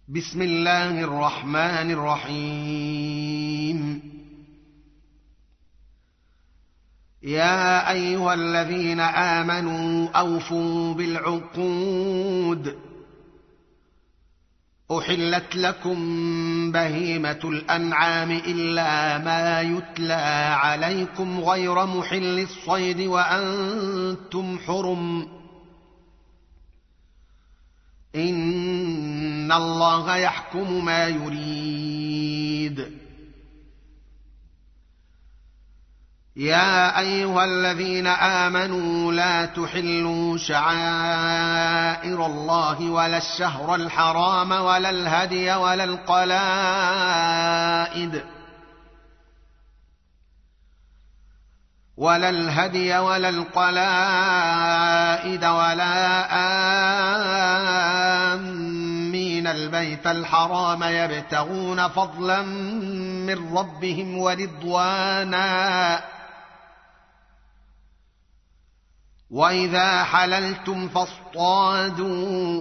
بسم الله الرحمن الرحيم. يا أيها الذين آمنوا أوفوا بالعقود. أحلت لكم بهيمة الأنعام إلا ما يتلى عليكم غير محل الصيد وأنتم حرم. إن الله يحكم ما يريد. يا أيها الذين آمنوا لا تحلوا شعائر الله ولا الشهر الحرام ولا الهدي ولا القلائد ولا آمين البيت الحرام يبتغون فضلا من ربهم ورضوانا. وإذا حللتم فاصطادوا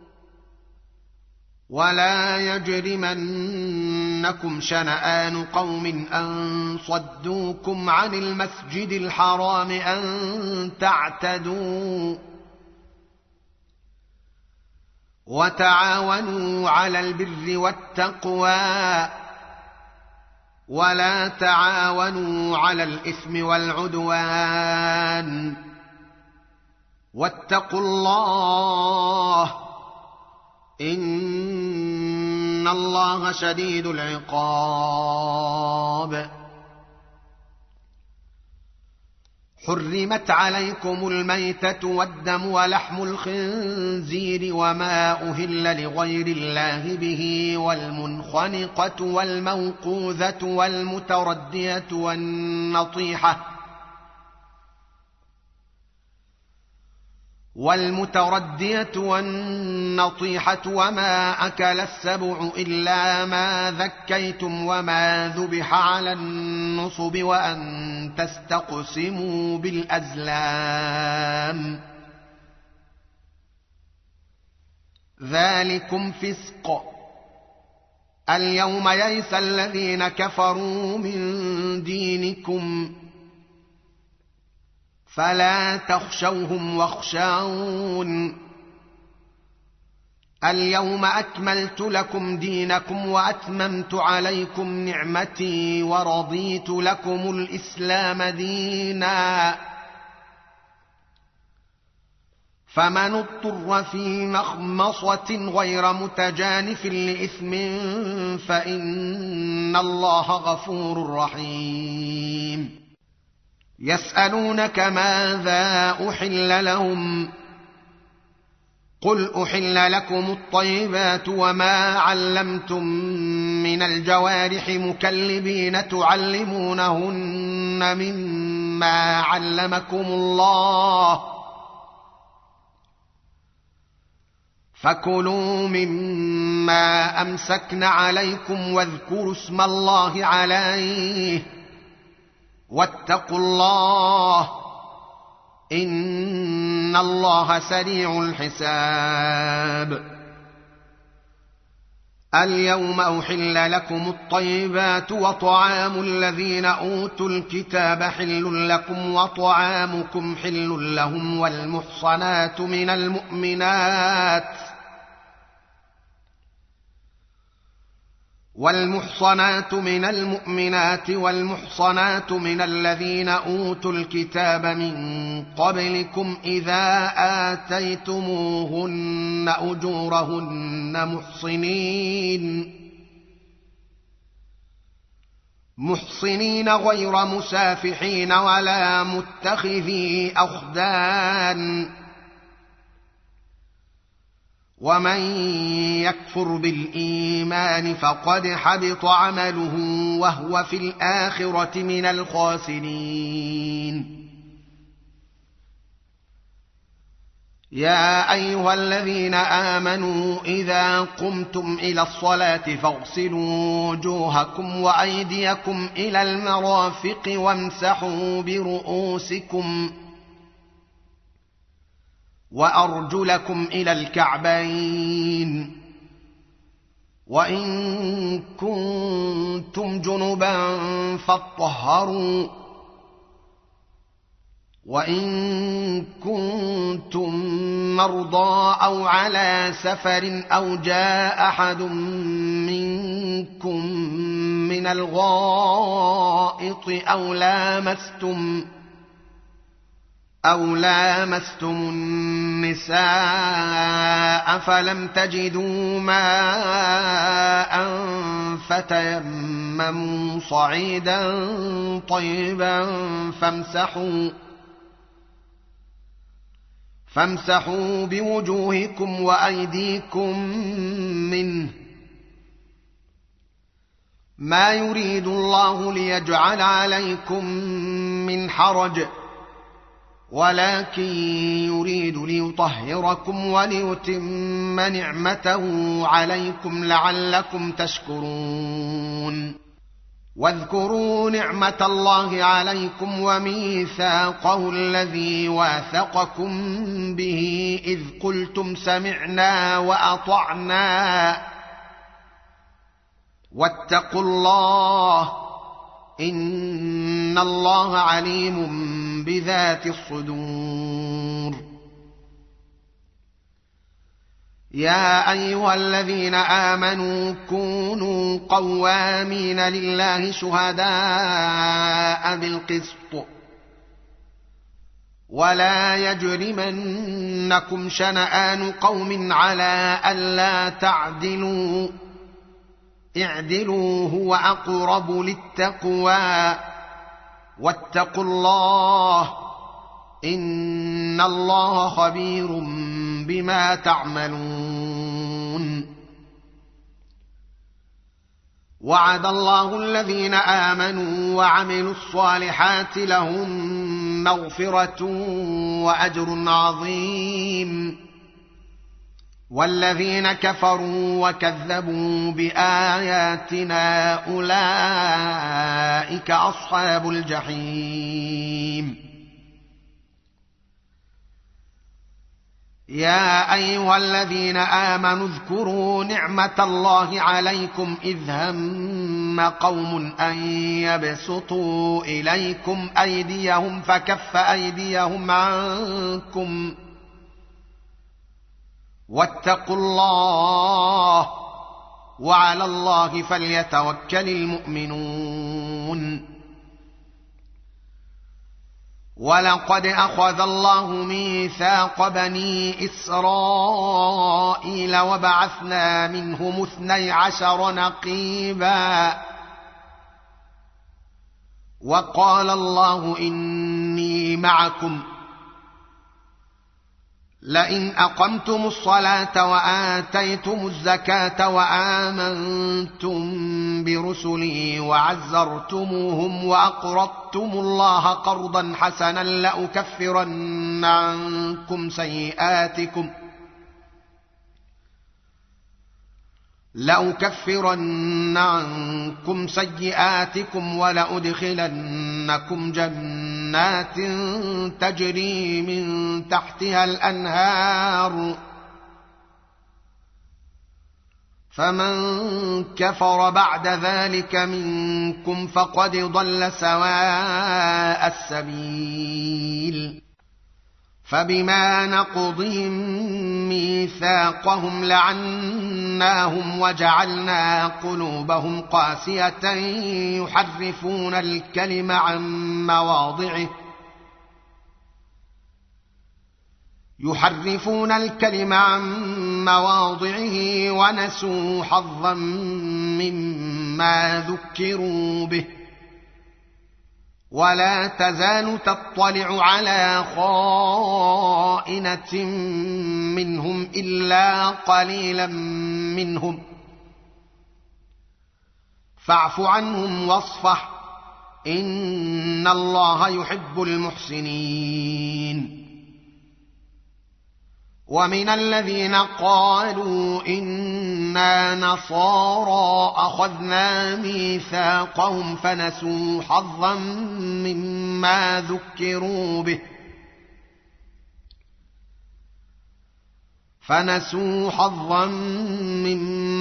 ولا يجرمنكم شنآن قوم أن صدوكم عن المسجد الحرام أن تعتدوا. وتعاونوا على البر والتقوى ولا تعاونوا على الإثم والعدوان. واتقوا الله إن الله شديد العقاب. حرمت عليكم الميتة والدم ولحم الخنزير وما أهل لغير الله به والمنخنقة والموقوذة والمتردية والنطيحة وما أكل السبع إلا ما ذكيتم وما ذبح على النصب وأن تستقسموا بالأزلام ذلكم فسق. اليوم يئس الذين كفروا من دينكم فلا تخشوهم واخشون. اليوم أكملت لكم دينكم وأتممت عليكم نعمتي ورضيت لكم الإسلام دينا. فمن اضطر في مخمصة غير متجانف لإثم فإن الله غفور رحيم. يسألونك ماذا أحل لهم قل أحل لكم الطيبات وما علمتم من الجوارح مكلبين تعلمونهن مما علمكم الله فكلوا مما أمسكن عليكم واذكروا اسم الله عليه واتقوا الله إن الله سريع الحساب. اليوم أحل لكم الطيبات وطعام الذين أوتوا الكتاب حل لكم وطعامكم حل لهم والمحصنات من المؤمنات والمحصنات من الذين أوتوا الكتاب من قبلكم إذا آتيتموهن أجورهن محصنين غير مسافحين ولا متخذي أخدان. ومن يكفر بالإيمان فقد حبط عمله وهو في الآخرة من الخاسرين. يا أيها الذين آمنوا إذا قمتم إلى الصلاة فاغسلوا وجوهكم وأيديكم إلى المرافق وامسحوا برؤوسكم وأرجلكم إلى الكعبين وإن كنتم جنبا فاطهروا وإن كنتم مرضى أو على سفر أو جاء أحد منكم من الغائط أو لامستم النساء فلم تجدوا ماء فتيمموا صعيدا طيبا فامسحوا بوجوهكم وأيديكم منه ما يريد الله ليجعل عليكم من حرج ولكن يريد ليطهركم وليتم نعمته عليكم لعلكم تشكرون واذكروا نعمة الله عليكم وميثاقه الذي واثقكم به إذ قلتم سمعنا وأطعنا واتقوا الله إن الله عليم بذات الصدور يا أيها الذين آمنوا كونوا قوامين لله شهداء بالقسط ولا يجرمنكم شنآن قوم على ألا تعدلوا اعدلوا هو أقرب للتقوى واتقوا الله إن الله خبير بما تعملون وعد الله الذين آمنوا وعملوا الصالحات لهم مغفرة وأجر عظيم والذين كفروا وكذبوا بآياتنا أولئك أصحاب الجحيم يا أيها الذين آمنوا اذكروا نعمة الله عليكم إذ هم قوم أن يبسطوا إليكم أيديهم فكف أيديهم عنكم واتقوا الله وعلى الله فليتوكل المؤمنون ولقد أخذ الله ميثاق بني إسرائيل وبعثنا منهم 12 نقيبا وقال الله إني معكم لئن أقمتم الصلاة وآتيتم الزكاة وآمنتم برسلي وعزرتموهم وأقرضتم الله قرضا حسنا لأكفرن عنكم سيئاتكم ولأدخلنكم جنات تجري من تحتها الأنهار فمن كفر بعد ذلك منكم فقد ضل سواء السبيل فبما نقضهم ميثاقهم لعناهم وجعلنا قلوبهم قاسية يحرفون الكلم عن مواضعه ونسوا حظا مما ذكروا به ولا تزال تطلع على خائنة منهم إلا قليلا منهم فاعف عنهم واصفح إن الله يحب المحسنين ومن الذين قالوا إنا نصارى أخذنا ميثاقهم فنسوا حظا مما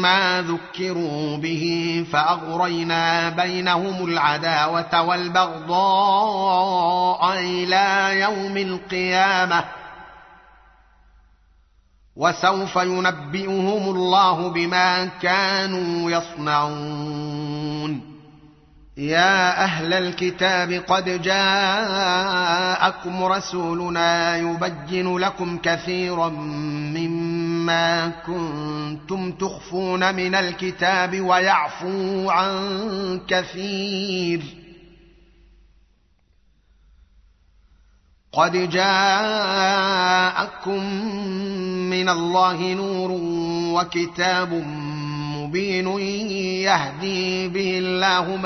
بما ذكروا به فأغرينا بينهم العداوة والبغضاء إلى يوم القيامة وسوف ينبئهم الله بما كانوا يصنعون. يا أهل الكتاب قد جاءكم رسولنا يبين لكم كثيرا مما كنتم تخفون من الكتاب ويعفو عن كثير. قد جاءكم من الله نور وكتاب مبين يهدي به الله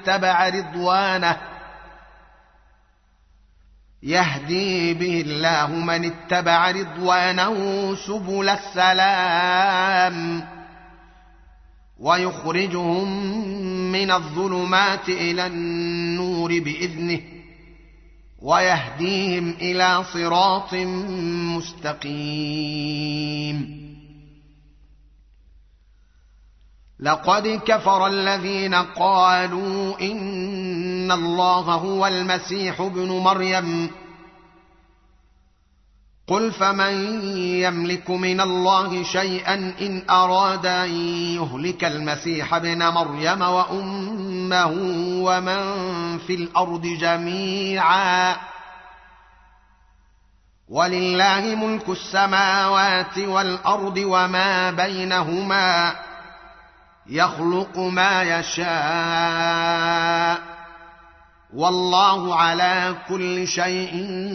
من اتبع رضوانه سبل السلام ويخرجهم من الظلمات إلى النور بإذنه ويهديهم إلى صراط مستقيم. لقد كفر الذين قالوا إن الله هو المسيح ابن مريم قل فمن يملك من الله شيئا إن أراد أن يهلك المسيح ابن مريم وأمه ومن في الأرض جميعا ولله ملك السماوات والأرض وما بينهما يخلق ما يشاء والله على كل شيء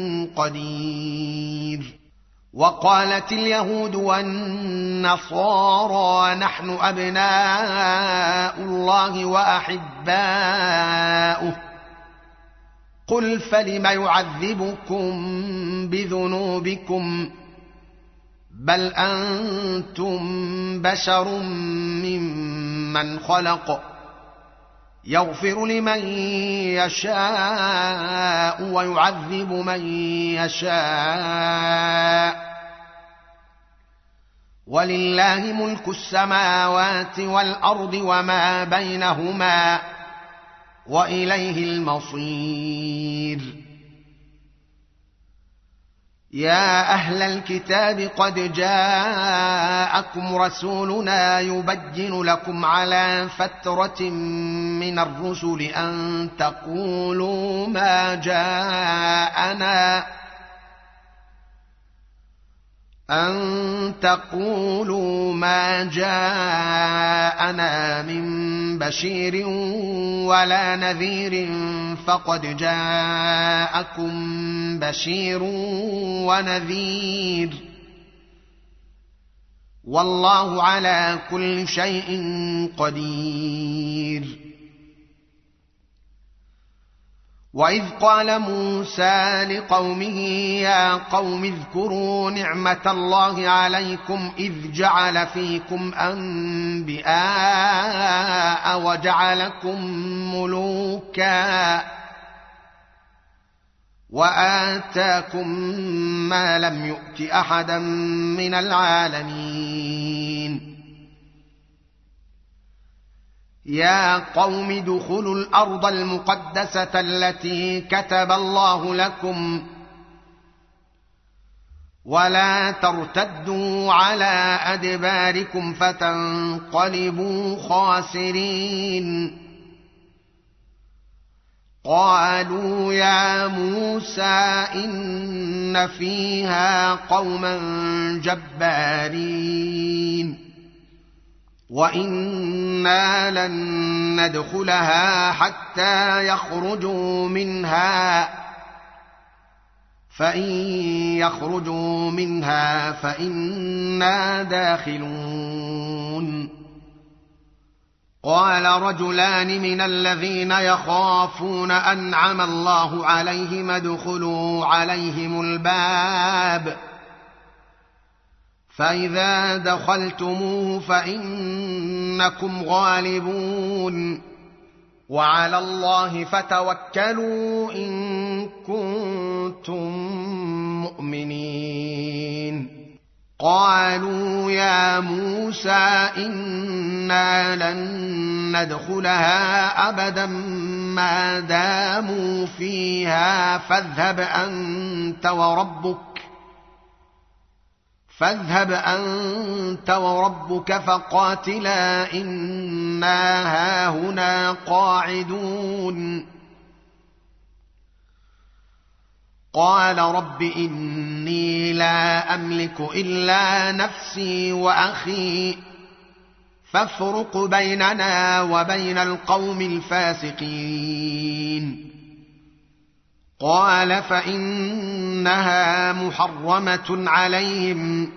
قدير. وقالت اليهود والنصارى نحن أبناء الله وأحباؤه قل فلم يعذبكم بذنوبكم بل أنتم بشر ممن خلق يغفر لمن يشاء ويعذب من يشاء ولله ملك السماوات والأرض وما بينهما وإليه المصير. يا أهل الكتاب قد جاءكم رسولنا يبين لكم على فترة من الرسل أن تقولوا ما جاءنا من بشير ولا نذير فقد جاءكم بشير ونذير والله على كل شيء قدير. وإذ قال موسى لقومه يا قوم اذكروا نعمة الله عليكم إذ جعل فيكم أنبياء وجعلكم ملوكا وآتاكم ما لم يؤت أحدا من العالمين. يا قوم ادخلوا الأرض المقدسة التي كتب الله لكم ولا ترتدوا على أدباركم فتنقلبوا خاسرين. قالوا يا موسى إن فيها قوما جبارين وإنا لن ندخلها حتى يخرجوا منها فإن يخرجوا منها فإنا داخلون. قال رجلان من الذين يخافون أنعم الله عليهم ادخلوا عليهم الباب فإذا دخلتموه فإنكم غالبون وعلى الله فتوكلوا إن كنتم مؤمنين. قالوا يا موسى إنا لن ندخلها أبدا ما داموا فيها فاذهب أنت وربك فقاتلا إنا هاهنا قاعدون. قال رب إني لا أملك إلا نفسي وأخي فافرق بيننا وبين القوم الفاسقين. قال فإنها محرمة عليهم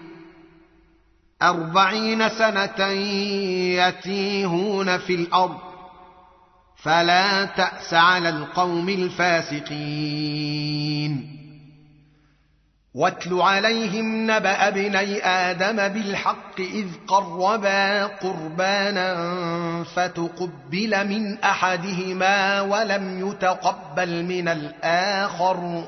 40 سنة يتيهون في الأرض فلا تأس على القوم الفاسقين. واتل عليهم نبأ ابني آدم بالحق إذ قربا قربانا فتقبل من أحدهما ولم يتقبل من الآخر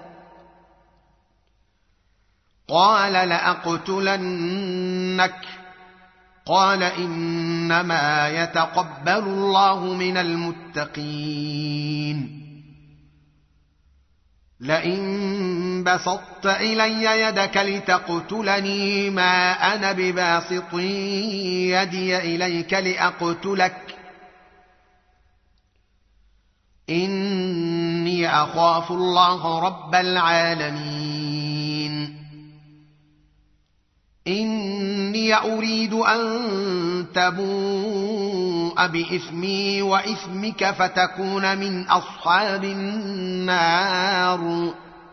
قال لأقتلنك قال إنما يتقبل الله من المتقين. لئن بسطت إلي يدك لتقتلني ما أنا بباسط يدي إليك لأقتلك إني أخاف الله رب العالمين. إني أريد أن تبوء بإثمي وإثمك فتكون من أصحاب النار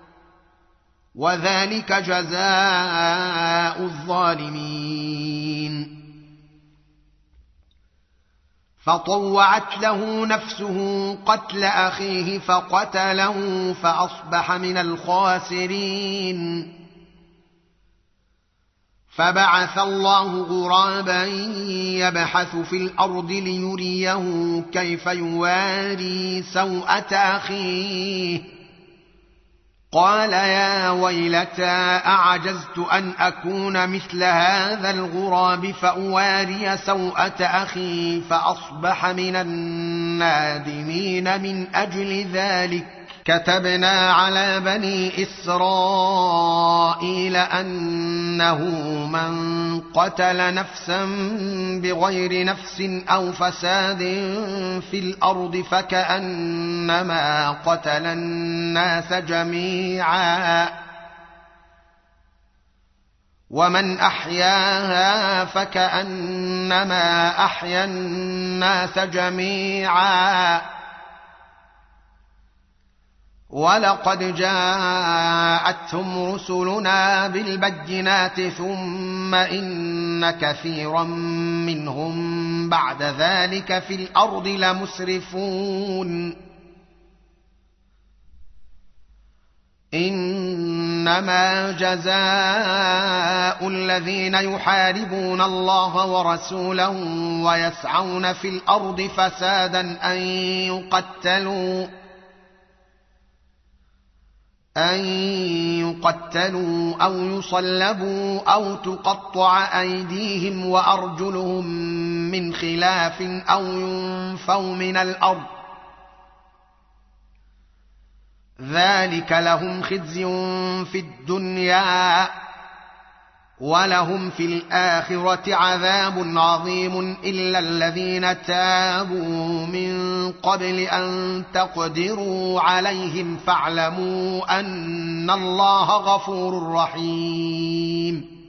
وذلك جزاء الظالمين. فطوعت له نفسه قتل أخيه فقتله فأصبح من الخاسرين. فبعث الله غرابا يبحث في الأرض ليريه كيف يواري سوءة أخيه قال يا ويلتى أعجزت أن أكون مثل هذا الغراب فأواري سوءة أخي فأصبح من النادمين. من أجل ذلك كتبنا على بني إسرائيل أنه من قتل نفسا بغير نفس أو فساد في الأرض فكأنما قتل الناس جميعا ومن أحياها فكأنما أحيا الناس جميعا. ولقد جاءتهم رسلنا بالبينات ثم إن كثيرا منهم بعد ذلك في الأرض لمسرفون. إنما جزاء الذين يحاربون الله ورسوله ويسعون في الأرض فسادا أن يقتلوا أو يصلبوا أو تقطع أيديهم وأرجلهم من خلاف أو ينفوا من الأرض ذلك لهم خزي في الدنيا ولهم في الآخرة عذاب عظيم إلا الذين تابوا من قبل أن تقدروا عليهم فاعلموا أن الله غفور رحيم.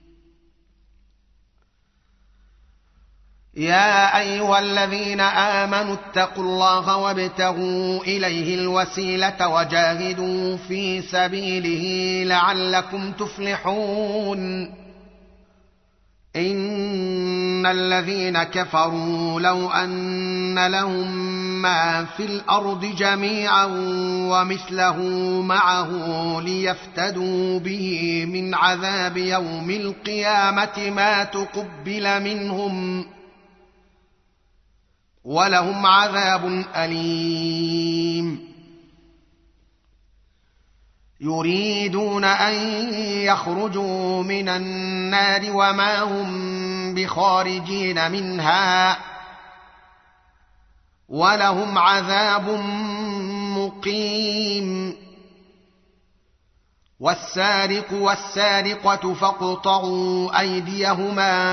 يا أيها الذين آمنوا اتقوا الله وابتغوا إليه الوسيلة وجاهدوا في سبيله لعلكم تفلحون. إن الذين كفروا لو أن لهم ما في الأرض جميعا ومثله معه ليفتدوا به من عذاب يوم القيامة ما تقبل منهم ولهم عذاب أليم. يريدون أن يخرجوا من النار وما هم بخارجين منها ولهم عذاب مقيم والسارق والسارقة فاقطعوا أيديهما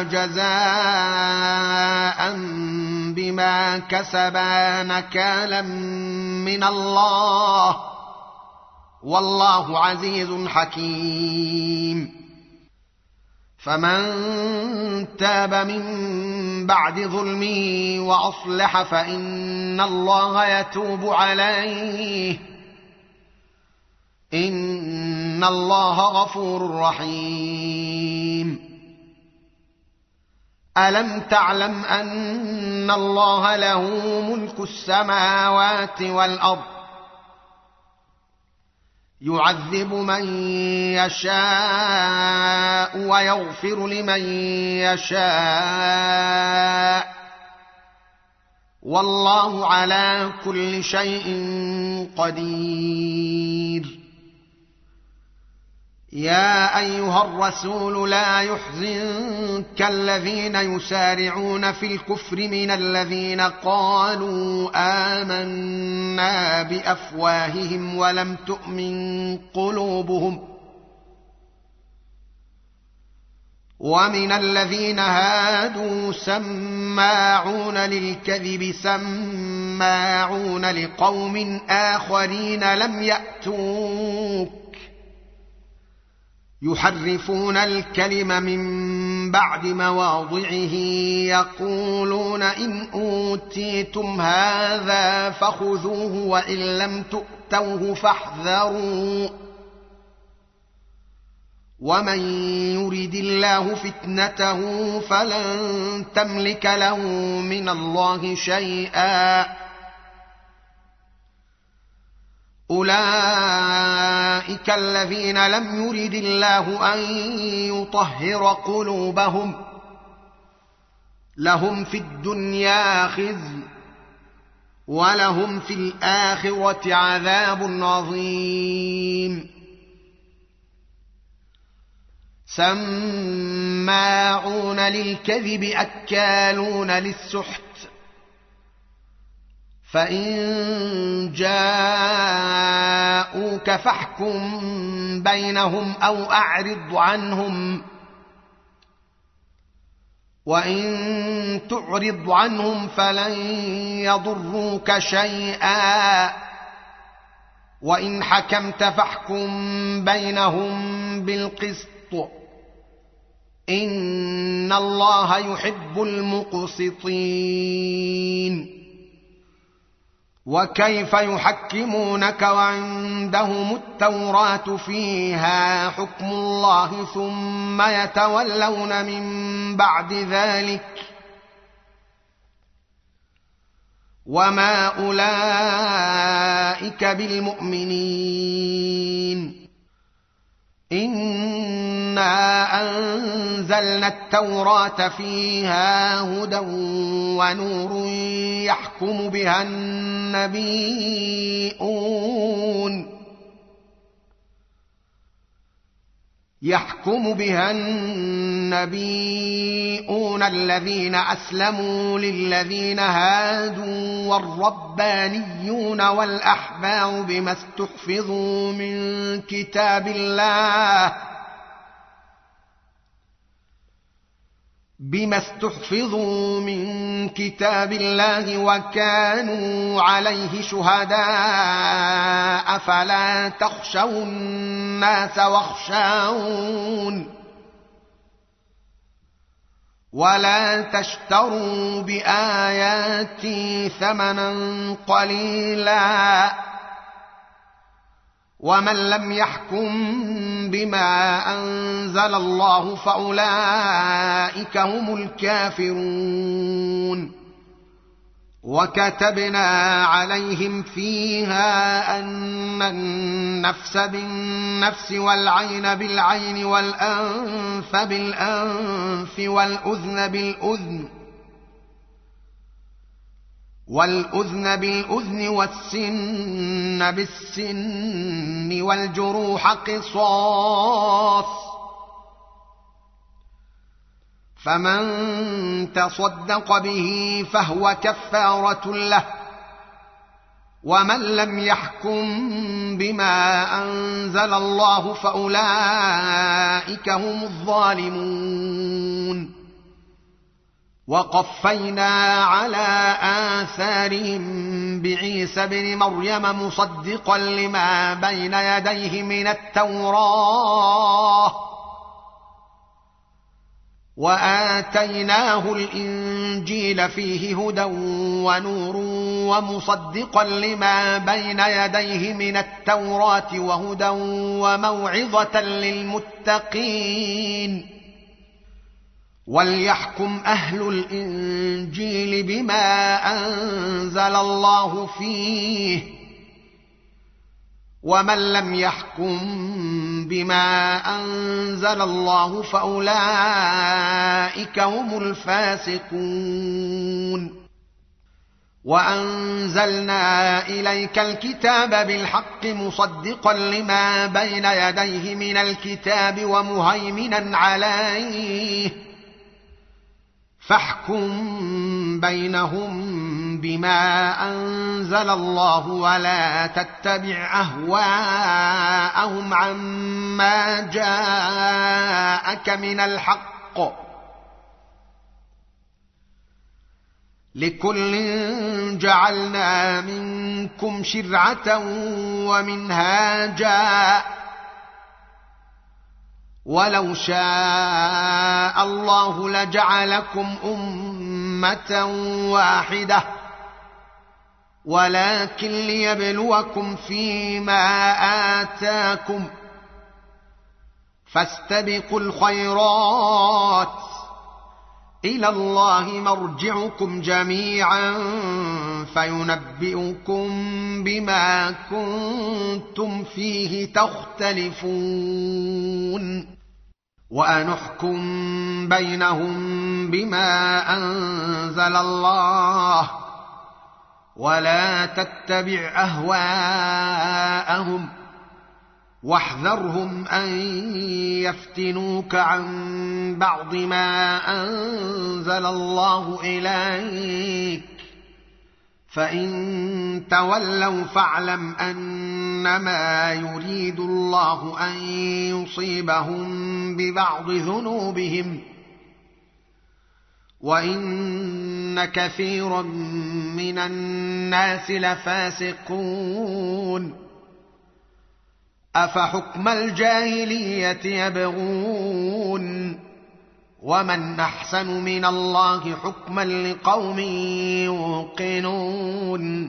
جزاء بما كسبا نكالا من الله والله عزيز حكيم فمن تاب من بعد ظلمه وأصلح فإن الله يتوب عليه إن الله غفور رحيم ألم تعلم أن الله له ملك السماوات والأرض يعذب من يشاء ويغفر لمن يشاء والله على كل شيء قدير يا أيها الرسول لا يحزنك الذين يسارعون في الكفر من الذين قالوا آمنا بأفواههم ولم تؤمن قلوبهم ومن الذين هادوا سماعون للكذب سماعون لقوم آخرين لم يأتوك يحرفون الكلم من بعد مواضعه يقولون إن أوتيتم هذا فخذوه وإن لم تؤتوه فاحذروا ومن يرد الله فتنته فلن تملك له من الله شيئا أولئك الذين لم يرد الله أن يطهر قلوبهم لهم في الدنيا خزي ولهم في الآخرة عذاب عظيم سماعون للكذب أكالون للسحت فإن جاءوك فاحكم بينهم أو أعرض عنهم وإن تعرض عنهم فلن يضروك شيئا وإن حكمت فاحكم بينهم بالقسط إن الله يحب المقسطين وكيف يحكمونك وعندهم التوراة فيها حكم الله ثم يتولون من بعد ذلك وما أولئك بالمؤمنين إنا أنزلنا التوراة فيها هدى ونور يحكم بها النبيون الذين أسلموا للذين هادوا والربانيون والأحبار بما استحفظوا من كتاب الله وكانوا عليه شهداء فلا تخشوا الناس واخشون ولا تشتروا بآياتي ثمنا قليلا ومن لم يحكم بما أنزل الله فأولئك هم الكافرون وكتبنا عليهم فيها أن النفس بالنفس والعين بالعين والأنف بالأنف والأذن بالأذن والأذن بالأذن والسن بالسن والجروح قصاص، فمن تصدق به فهو كفارة له، ومن لم يحكم بما أنزل الله فأولئك هم الظالمون. وقفينا على آثارهم بعيسى ابن مريم مصدقا لما بين يديه من التوراة، وآتيناه الإنجيل فيه هدى ونور ومصدقا لما بين يديه من التوراة وهدى وموعظة للمتقين. وليحكم أهل الإنجيل بما أنزل الله فيه، ومن لم يحكم بما أنزل الله فأولئك هم الفاسقون. وأنزلنا إليك الكتاب بالحق مصدقا لما بين يديه من الكتاب ومهيمنا عليه، فاحكم بينهم بما أنزل الله ولا تتبع أهواءهم عما جاءك من الحق، لكل جعلنا منكم شرعة ومنهاجا، ولو شاء الله لجعلكم أمة واحدة، ولكن ليبلوكم فيما آتاكم، فاستبقوا الخيرات، إلى الله مرجعكم جميعا فينبئكم بما كنتم فيه تختلفون. وأنحكم بينهم بما أنزل الله، ولا تتبع أهواءهم، واحذرهم أن يفتنوك عن بعض ما أنزل الله إليك، فإن تولوا فاعلم أنما يريد الله أن يصيبهم ببعض ذنوبهم، وإن كثيرا من الناس لفاسقون. أفحكم الجاهلية يبغون، ومن أحسن من الله حكما لقوم يوقنون.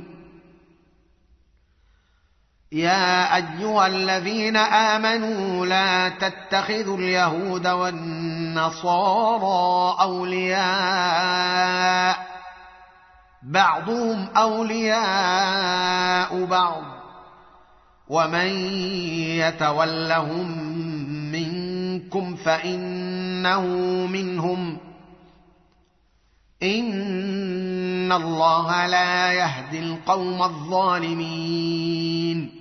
يا أيها الذين آمنوا لا تتخذوا اليهود والنصارى أولياء، بعضهم أولياء بعض، ومن يتولهم منكم فإنه منهم، إن الله لا يهدي القوم الظالمين.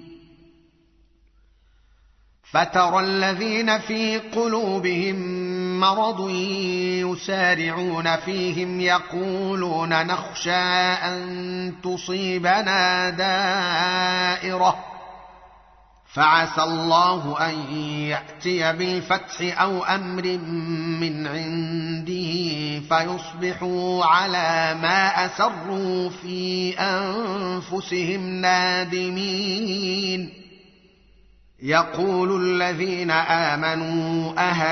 فترى الذين في قلوبهم مرض يسارعون فيهم يقولون نخشى أن تصيبنا دائرة، فعسى الله أن يأتي بالفتح أو أمر من عنده فيصبحوا على ما أسروا في أنفسهم نادمين. يقول الذين آمنوا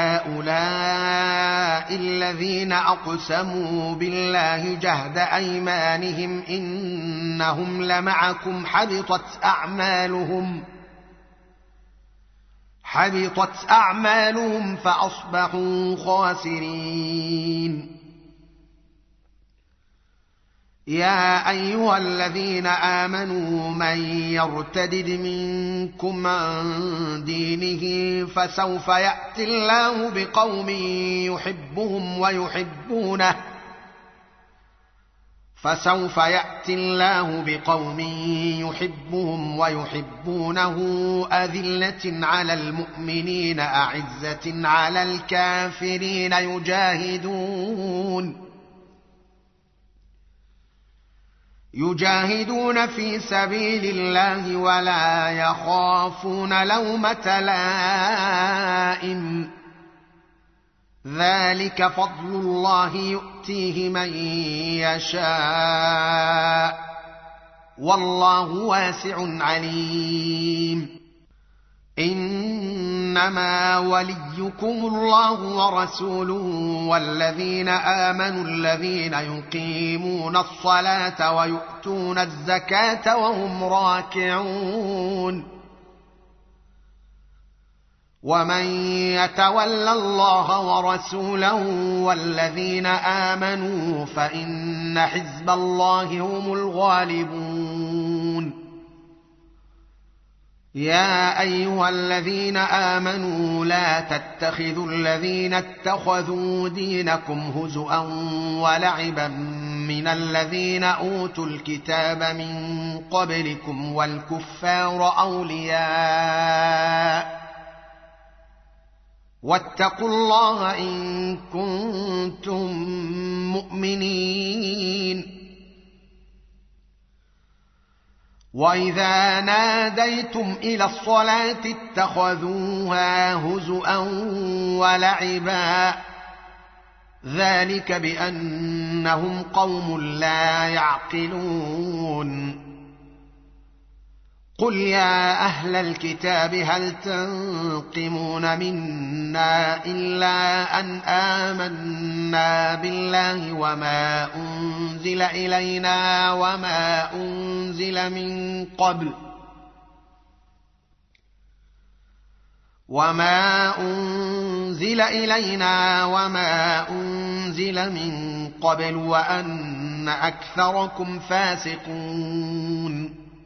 أهؤلاء الذين أقسموا بالله جهد أيمانهم إنهم لمعكم حبطت أعمالهم فأصبحوا خاسرين. يا أيها الذين آمنوا من يرتد منكم عن دينه فسوف يأتي الله بقوم يحبهم ويحبونه، فسوف يأتي الله بقوم يحبهم ويحبونه أذلة على المؤمنين أعزة على الكافرين يجاهدون في سبيل الله ولا يخافون لومة لائم ذلك فضل الله يؤتيه من يشاء والله واسع عليم إنما وليكم الله ورسوله والذين آمنوا الذين يقيمون الصلاة ويؤتون الزكاة وهم راكعون ومن يتول الله ورسوله والذين آمنوا فإن حزب الله هم الغالبون يا أيها الذين آمنوا لا تتخذوا الذين اتخذوا دينكم هزؤا ولعبا من الذين أوتوا الكتاب من قبلكم والكفار أولياء واتقوا الله إن كنتم مؤمنين وإذا ناديتم إلى الصلاة اتخذوها هزؤا ولعبا ذلك بأنهم قوم لا يعقلون قل يا أهل الكتاب هل تنقمون منا إلا أن آمنا بالله وما أنزل إلينا وما أنزل من قبل وأن أكثركم فاسقون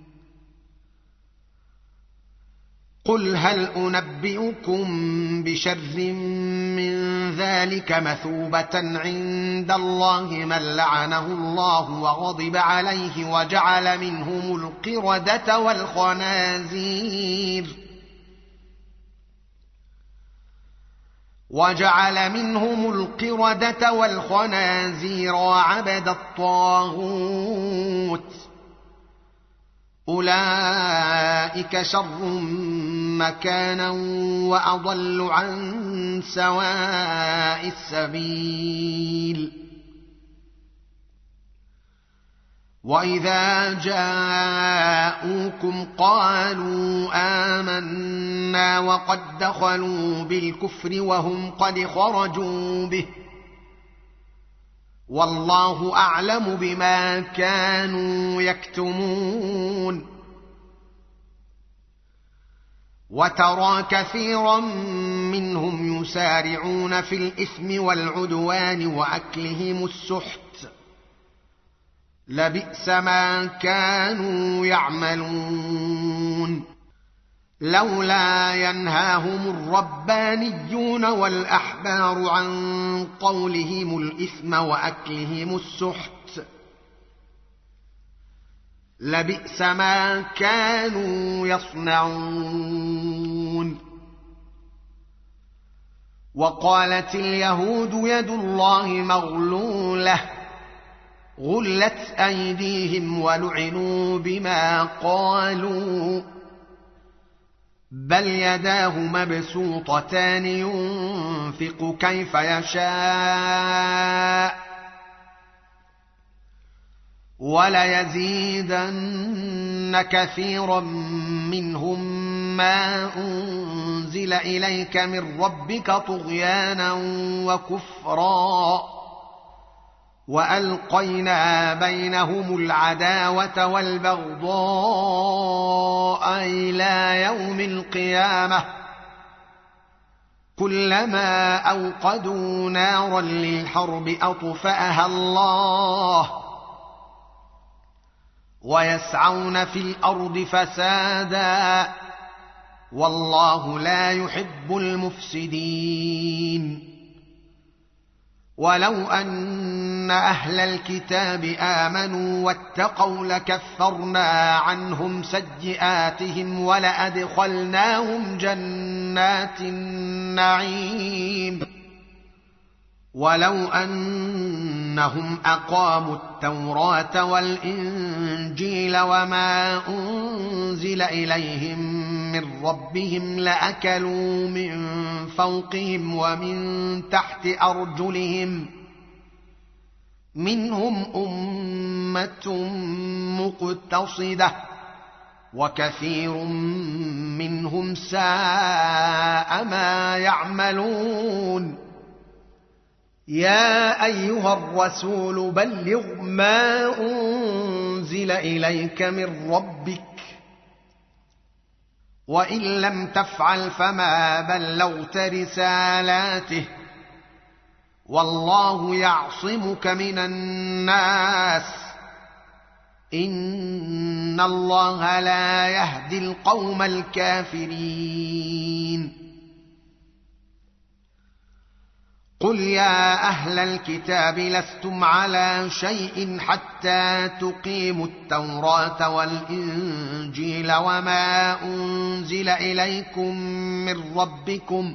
قل هل أنبئكم بشر من ذلك مثوبة عند الله من لعنه الله وغضب عليه وجعل منهم القردة والخنازير وعبد الطاغوت أولئك شر مكانا وأضل عن سواء السبيل وإذا جاءوكم قالوا آمنا وقد دخلوا بالكفر وهم قد خرجوا به والله أعلم بما كانوا يكتمون وترى كثيرا منهم يسارعون في الإثم والعدوان وأكلهم السحت لبئس ما كانوا يعملون لولا ينهاهم الربانيون والأحبار عن قولهم الإثم وأكلهم السحت لبئس ما كانوا يصنعون وقالت اليهود يد الله مغلولة غلت أيديهم ولعنوا بما قالوا بل يداه مبسوطتان ينفق كيف يشاء وليزيدن كثيرا منهم ما أنزل إليك من ربك طغيانا وكفرا وألقينا بينهم العداوة والبغضاء إلى يوم القيامة كلما أوقدوا نارا للحرب أطفأها الله ويسعون في الأرض فسادا والله لا يحب المفسدين ولو أن أهل الكتاب آمنوا واتقوا لكفرنا عنهم سيئاتهم ولأدخلناهم جنات النعيم ولو أنهم أقاموا التوراة والإنجيل وما أنزل إليهم من ربهم لأكلوا من فوقهم ومن تحت أرجلهم منهم أمة مقتصدة وكثير منهم ساء ما يعملون يا أيها الرسول بلغ ما أنزل إليك من ربك وإن لم تفعل فما بلغت رسالاته والله يعصمك من الناس إن الله لا يهدي القوم الكافرين قل يا أهل الكتاب لستم على شيء حتى تقيموا التوراة والإنجيل وما أنزل إليكم من ربكم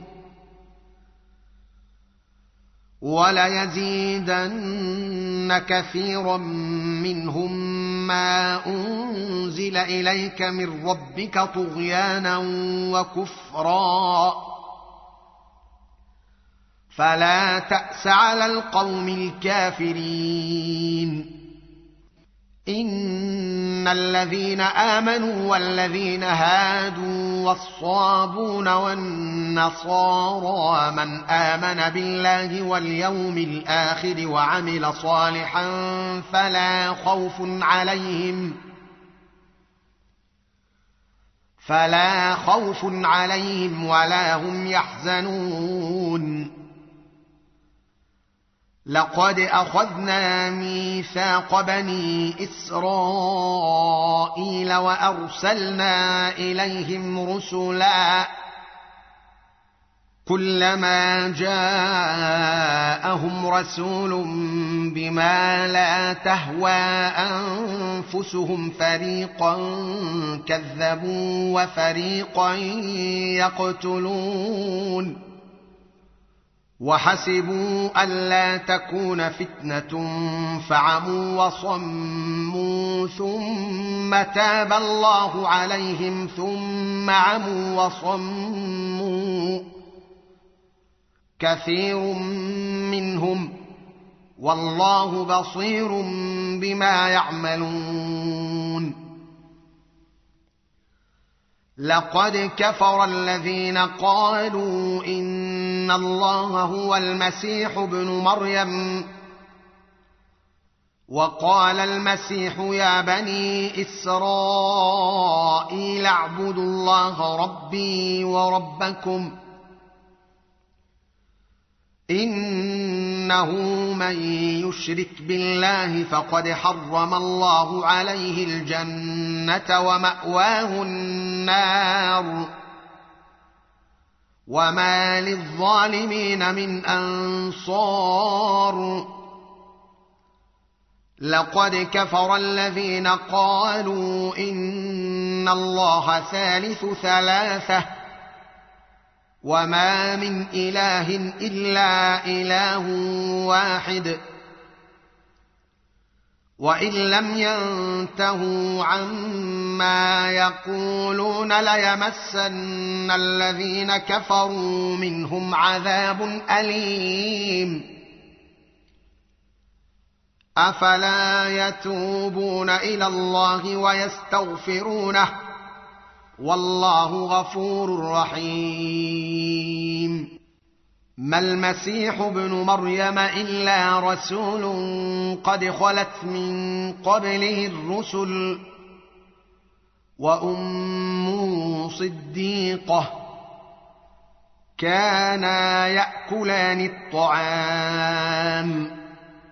وليزيدن كثيرا منهم ما أنزل إليك من ربك طغيانا وكفرا فلا تأس على القوم الكافرين إن الذين آمنوا والذين هادوا والصابون والنصارى من آمن بالله واليوم الآخر وعمل صالحا فلا خوف عليهم ولا هم يحزنون لقد أخذنا ميثاق بني إسرائيل وأرسلنا إليهم رسلا كلما جاءهم رسول بما لا تهوى أنفسهم فريقا كذبوا وفريقا يقتلون وحسبوا ألا تكون فتنة فعموا وصموا ثم تاب الله عليهم ثم عموا وصموا كثير منهم والله بصير بما يعملون لقد كفر الذين قالوا إن الله هو المسيح ابن مريم وقال المسيح يا بني إسرائيل اعبدوا الله ربي وربكم إنه من يشرك بالله فقد حرم الله عليه الجنة ومأواه النار وما للظالمين من أنصار لقد كفر الذين قالوا إن الله ثالث ثلاثة وما من إله إلا إله واحد وإن لم ينتهوا عما يقولون ليمسن الذين كفروا منهم عذاب أليم أفلا يتوبون إلى الله ويستغفرونه والله غفور رحيم ما المسيح ابن مريم إلا رسول قد خلت من قبله الرسل وأمه صديقة كانا يأكلان الطعام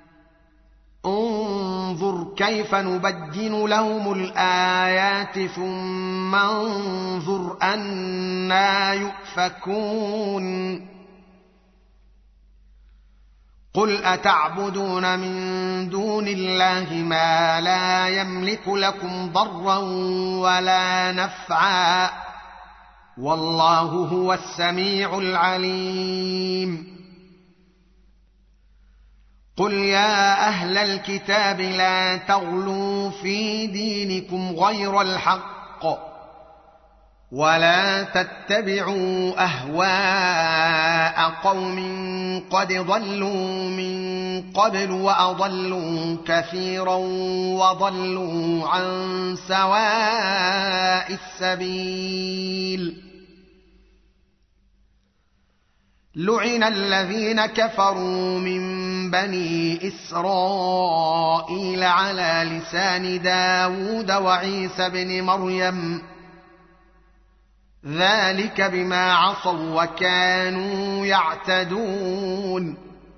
انظر كيف نبين لهم الآيات ثم انظر أنى يؤفكون قل أتعبدون من دون الله ما لا يملك لكم ضرا ولا نفعا والله هو السميع العليم قل يا أهل الكتاب لا تغلوا في دينكم غير الحق ولا تتبعوا أهواء قوم قد ضلوا من قبل وأضلوا كثيرا وضلوا عن سواء السبيل لعن الذين كفروا من بني إسرائيل على لسان داود وعيسى بن مريم ذلك بما عصوا وكانوا يعتدون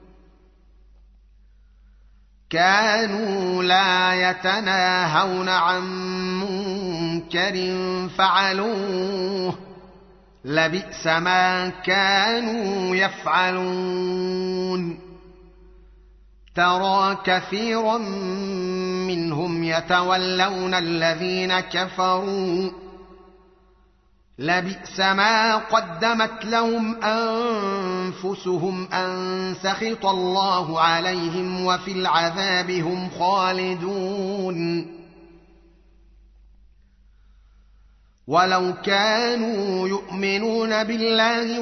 كانوا لا يتناهون عن منكر فعلوه لبئس ما كانوا يفعلون ترى كثيرا منهم يتولون الذين كفروا لبئس ما قدمت لهم أنفسهم أن سخط الله عليهم وفي العذاب هم خالدون ولو كانوا يؤمنون بالله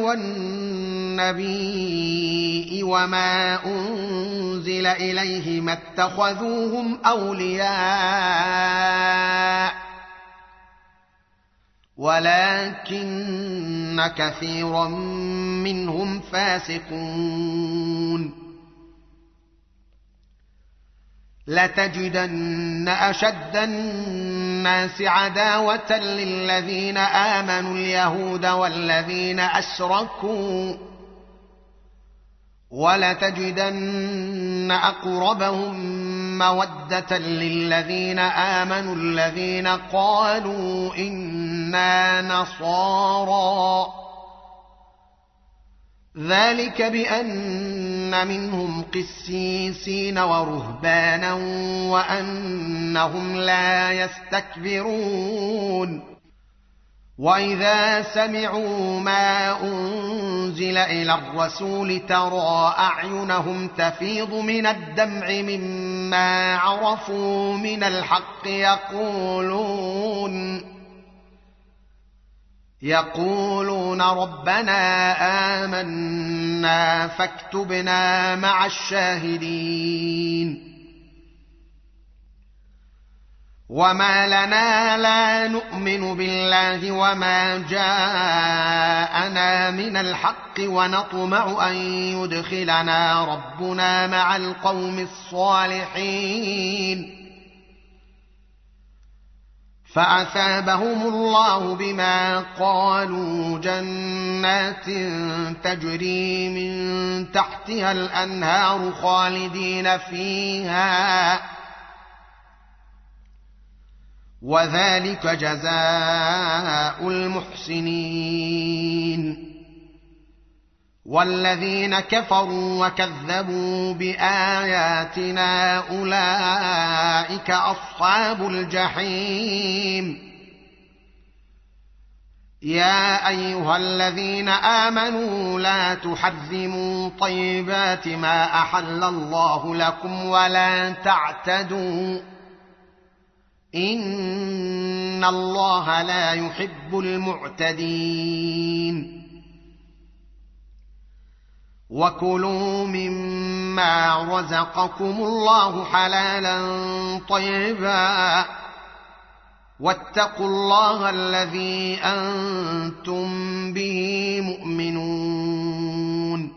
والنبي وما أنزل إليه ما اتخذوهم أولياء ولكن كثيرا منهم فاسقون لتجدن أشد الناس عداوة للذين آمنوا اليهود والذين أشركوا ولتجدن أقربهم مودة للذين آمنوا الذين قالوا إنا نصارى ذلك بأن منهم قسيسين ورهبانا وأنهم لا يستكبرون وإذا سمعوا ما أنزل إلى الرسول ترى أعينهم تفيض من الدمع مما عرفوا من الحق يقولون ربنا آمنا فاكتبنا مع الشاهدين وما لنا لا نؤمن بالله وما جاءنا من الحق ونطمع أن يدخلنا ربنا مع القوم الصالحين فأثابهم الله بما قالوا جنات تجري من تحتها الأنهار خالدين فيها وذلك جزاء المحسنين والذين كفروا وكذبوا بآياتنا أولئك أصحاب الجحيم يا أيها الذين آمنوا لا تحرموا طيبات ما أحل الله لكم ولا تعتدوا إن الله لا يحب المعتدين وكلوا مما رزقكم الله حلالا طيبا واتقوا الله الذي أنتم به مؤمنون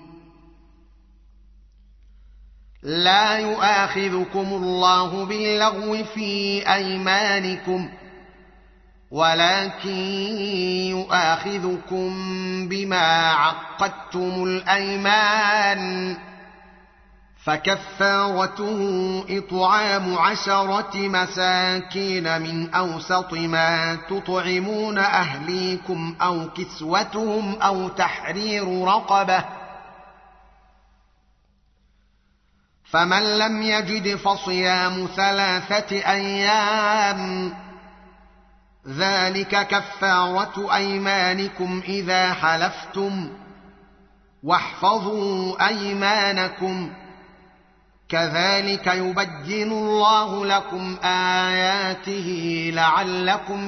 لا يؤاخذكم الله باللغو في أيمانكم ولكن يؤاخذكم بما عقدتم الأيمان فكفارته إطعام 10 مساكين من أوسط ما تطعمون أهليكم أو كسوتهم أو تحرير رقبة فمن لم يجد فصيام 3 أيام ذلك كفارة أيمانكم إذا حلفتم واحفظوا أيمانكم كذلك يبين الله لكم آياته لعلكم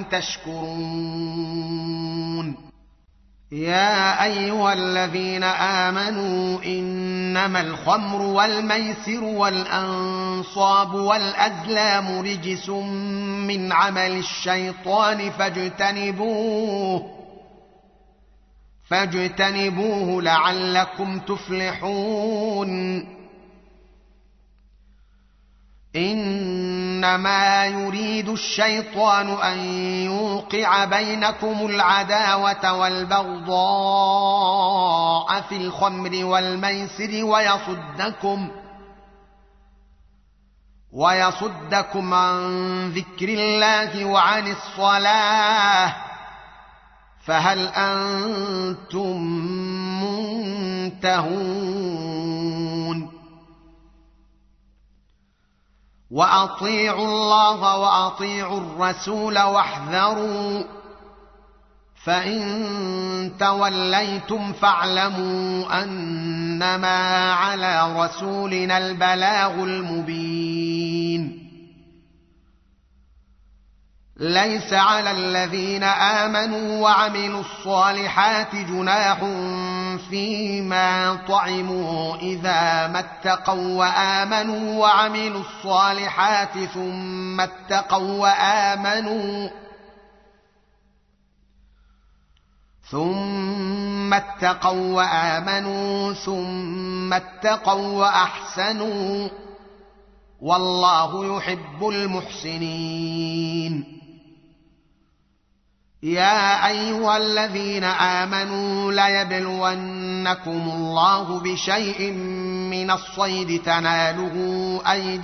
تشكرون يا أيها الذين آمنوا إنما الخمر والميسر والأنصاب والأزلام رجس من عمل الشيطان فاجتنبوه لعلكم تفلحون إنما يريد الشيطان أن يوقع بينكم العداوة والبغضاء في الخمر والميسر ويصدكم عن ذكر الله وعن الصلاة فهل أنتم منتهون وأطيعوا الله وأطيعوا الرسول واحذروا فإن توليتم فاعلموا أنما على رسولنا البلاغ المبين ليس على الذين آمنوا وعملوا الصالحات جناح فيما طعموا إذا ما اتقوا وآمنوا وعملوا الصالحات ثم اتقوا وآمنوا ثم اتقوا وأحسنوا والله يحب المحسنين يا أيها الذين آمنوا ليبلونكم الله بشيء من الصيد تناله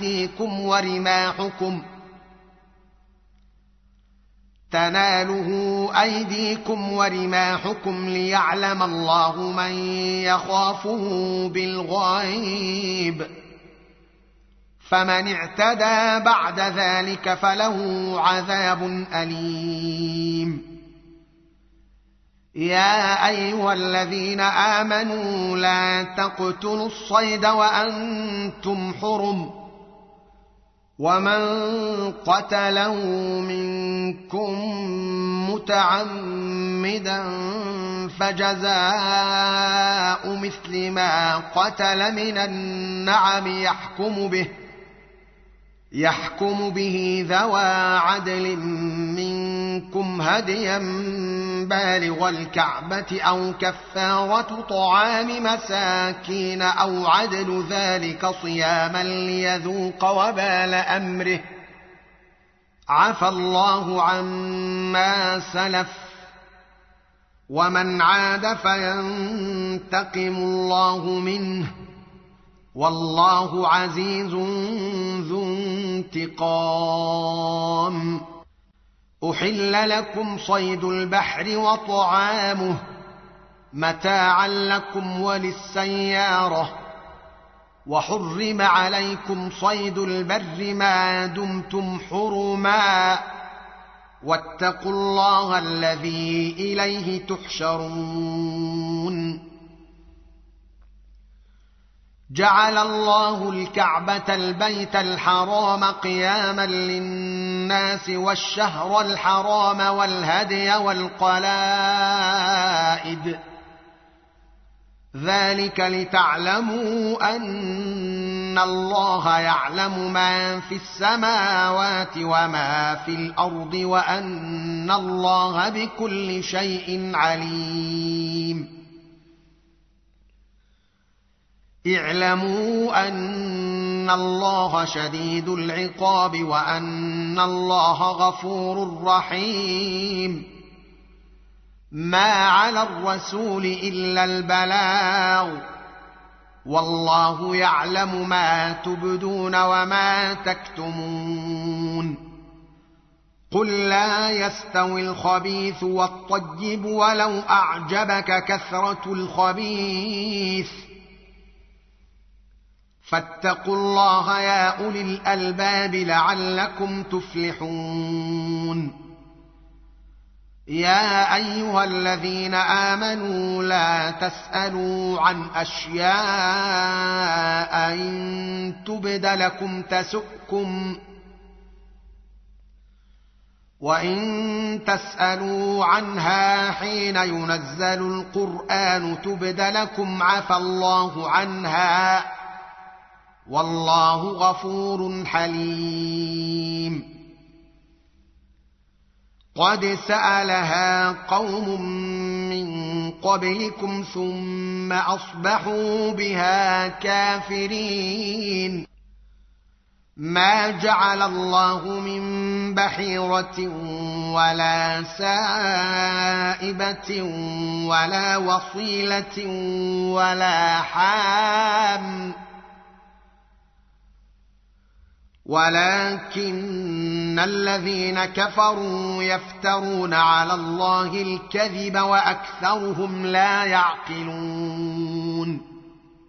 أيديكم ورماحكم ليعلم الله من يخافه بالغيب فمن اعتدى بعد ذلك فله عذاب أليم يا أيها الذين آمنوا لا تقتلوا الصيد وأنتم حرم ومن قتله منكم متعمدا فجزاء مثل ما قتل من النعم يحكم به ذوى عدل منكم هديا بالغ الكعبة أو كفارة طعام مساكين أو عدل ذلك صياما ليذوق وبال أمره عفى الله عما سلف ومن عاد فينتقم الله منه والله عزيز ذو انتقام أحل لكم صيد البحر وطعامه متاعا لكم وللسيارة وحرم عليكم صيد البر ما دمتم حرما واتقوا الله الذي إليه تحشرون جعل الله الكعبة البيت الحرام قياما للناس والشهر الحرام والهدي والقلائد ذلك لتعلموا أن الله يعلم ما في السماوات وما في الأرض وأن الله بكل شيء عليم اعلموا أن الله شديد العقاب وأن الله غفور رحيم ما على الرسول إلا البلاغ والله يعلم ما تبدون وما تكتمون قل لا يستوي الخبيث والطيب ولو أعجبك كثرة الخبيث فاتقوا الله يا أولي الألباب لعلكم تفلحون. يا أيها الذين آمنوا لا تسألوا عن أشياء إن تبد لكم تسؤكم، وإن تسألوا عنها حين ينزل القرآن تبد لكم عفى الله عنها، والله غفور حليم. قد سألها قوم من قبلكم ثم أصبحوا بها كافرين. ما جعل الله من بحيرة ولا سائبة ولا وصيلة ولا حام، ولكن الذين كفروا يفترون على الله الكذب وأكثرهم لا يعقلون.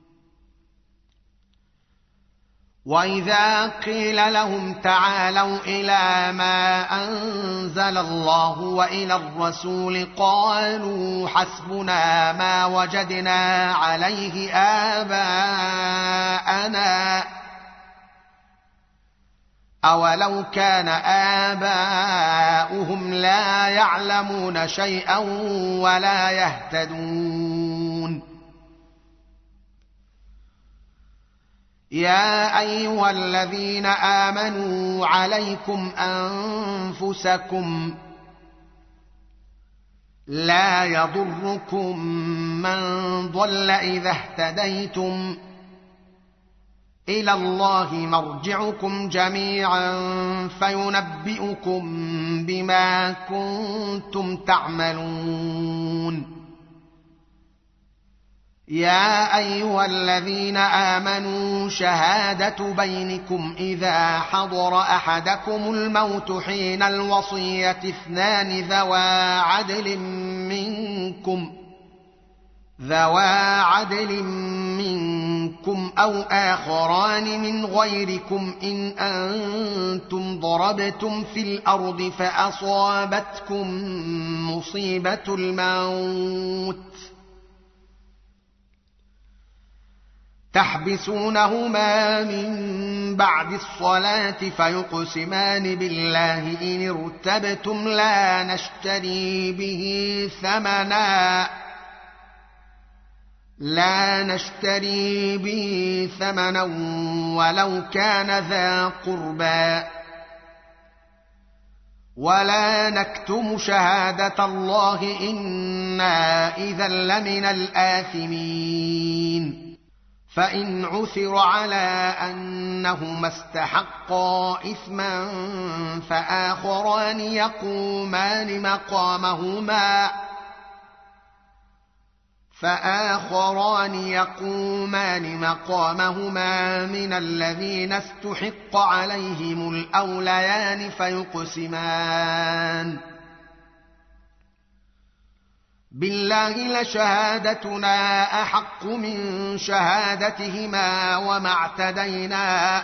وإذا قيل لهم تعالوا إلى ما أنزل الله وإلى الرسول قالوا حسبنا ما وجدنا عليه آباءنا، أولو كان آباؤهم لا يعلمون شيئا ولا يهتدون. يا أيها الذين آمنوا عليكم أنفسكم لا يضركم من ضل إذا اهتديتم، إلى الله مرجعكم جميعا فينبئكم بما كنتم تعملون. يا أيها الذين آمنوا شهادة بينكم إذا حضر أحدكم الموت حين الوصية اثنان ذوا عدل منكم أو آخران من غيركم إن أنتم ضربتم في الأرض فأصابتكم مصيبة الموت تحبسونهما من بعد الصلاة فيقسمان بالله إن ارتبتم لا نشتري به ثمنا ولو كان ذا قربى، ولا نكتم شهادة الله إنا إذا لمن الآثمين. فإن عثر على أنهما استحقا إثما فآخران يقومان مقامهما من الذين استحق عليهم الأوليان فيقسمان بالله لشهادتنا أحق من شهادتهما وما اعتدينا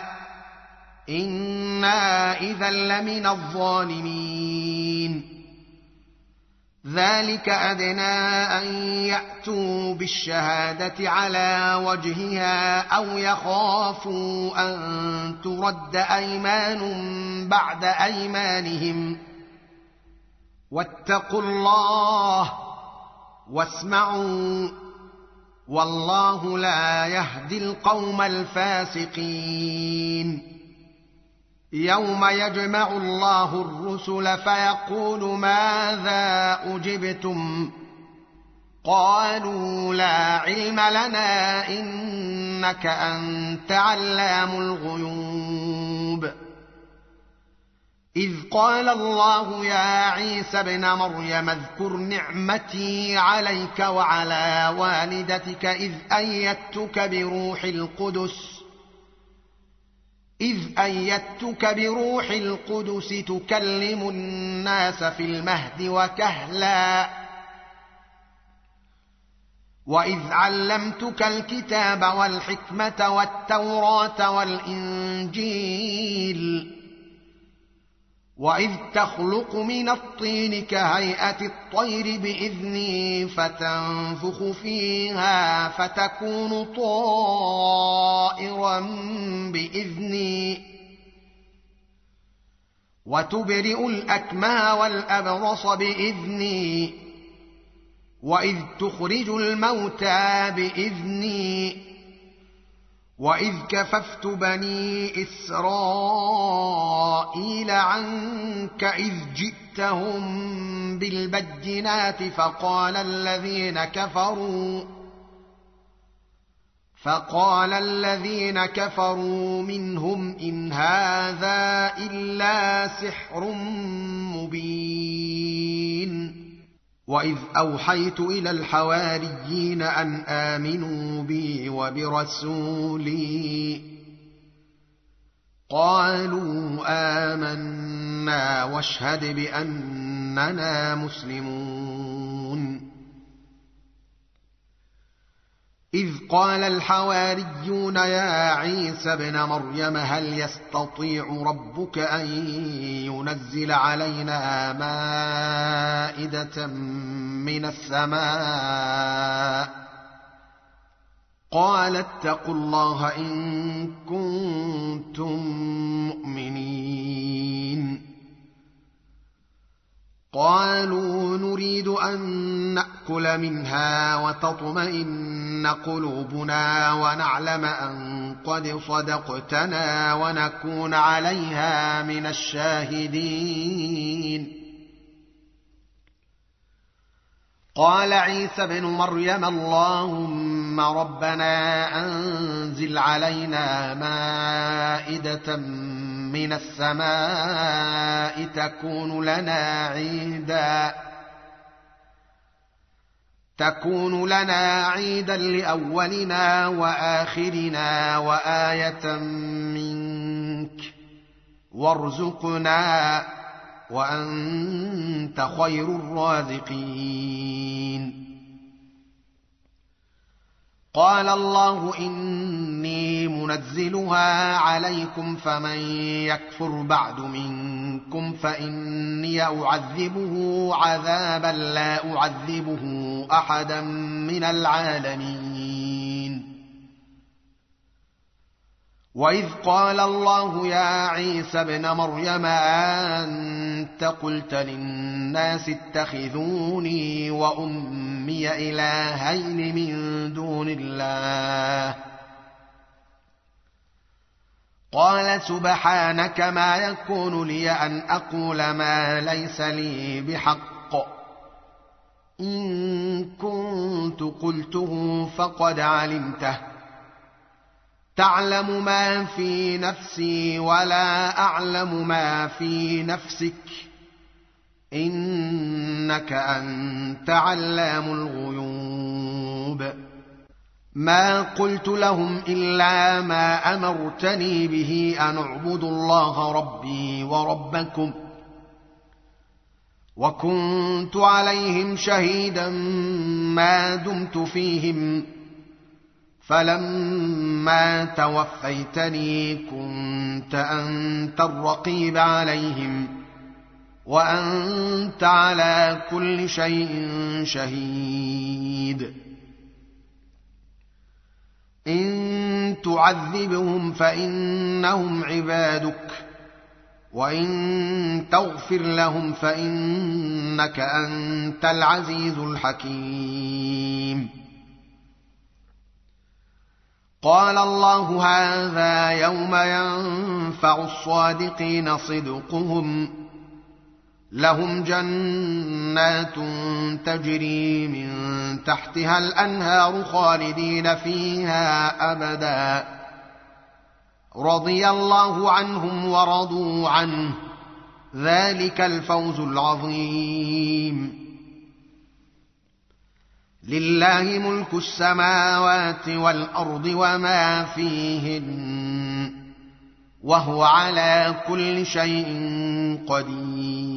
إنا إذا لمن الظالمين. ذلك أدنى أن يأتوا بالشهادة على وجهها أو يخافوا أن ترد أيمان بعد أيمانهم، واتقوا الله واسمعوا والله لا يهدي القوم الفاسقين. يوم يجمع الله الرسل فيقول ماذا أجبتم قالوا لا علم لنا إنك أنت علام الغيوب. إذ قال الله يا عيسى ابن مريم اذكر نعمتي عليك وعلى والدتك إذ أيدتك بروح القدس تكلم الناس في المهد وكهلا، وإذ علمتك الكتاب والحكمة والتوراة والإنجيل وإذ تخلق من الطين كهيئة الطير بإذني فتنفخ فيها فتكون طائرا بإذني وتبرئ الأكمه والأبرص بإذني وإذ تخرج الموتى بإذني وإذ كففت بني إسرائيل عنك إذ جئتهم بالبينات فقال الذين كفروا منهم إن هذا إلا سحر مبين وإذ أوحيت إلى الحواريين أن آمنوا بي وبرسولي قالوا آمنا واشهد بأننا مسلمون إذ قال الحواريون يا عيسى ابن مريم هل يستطيع ربك أن ينزل علينا مائدة من السماء قال اتقوا الله إن كنتم مؤمنين قالوا نريد أن نأكل منها وتطمئن قلوبنا ونعلم أن قد صدقتنا ونكون عليها من الشاهدين قال عيسى ابن مريم اللهم ربنا أنزل علينا مائدة من السماء تكون لنا عيدا لأولنا وآخرنا وآية منك وارزقنا وأنت خير الرازقين قال الله إني منزلها عليكم فمن يكفر بعد منكم فإني أعذبه عذابا لا أعذبه أحدا من العالمين وإذ قال الله يا عيسى ابن مريم أنت قلت للناس اتخذوني وأمي إلهين من دون الله قال سبحانك ما يكون لي أن أقول ما ليس لي بحق إن كنت قلته فقد علمته تعلم ما في نفسي ولا أعلم ما في نفسك إنك أنت علام الغيوب ما قلت لهم إلا ما أمرتني به أن اعبدوا الله ربي وربكم وكنت عليهم شهيدا ما دمت فيهم فلما توفيتني كنت أنت الرقيب عليهم وأنت على كل شيء شهيد إن تعذبهم فإنهم عبادك وإن تغفر لهم فإنك أنت العزيز الحكيم قال الله هذا يوم ينفع الصادقين صدقهم لهم جنات تجري من تحتها الأنهار خالدين فيها أبدا رضي الله عنهم ورضوا عنه ذلك الفوز العظيم لله ملك السماوات والأرض وما فيهن وهو على كل شيء قدير